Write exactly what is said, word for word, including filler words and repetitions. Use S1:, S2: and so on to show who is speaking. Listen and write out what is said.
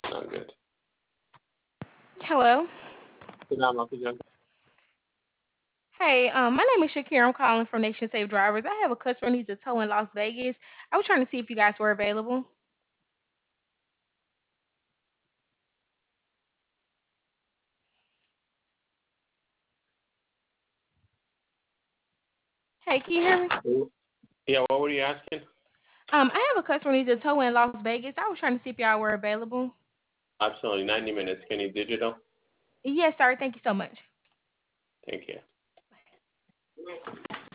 S1: Not good.
S2: Hello.
S1: Salam alaikum.
S2: Hey, um, my name is Shakira. I'm calling from Nation Safe Drivers. I have a customer who needs a tow in Las Vegas. I was trying to see if you guys were available. Hey, can you hear me?
S1: Yeah, what were you asking?
S2: Um, I have a customer who needs a tow in Las Vegas. I was trying to see if y'all were available.
S1: Absolutely, ninety minutes. Can you digital?
S2: Yes, sir. Thank you so much.
S1: Thank you.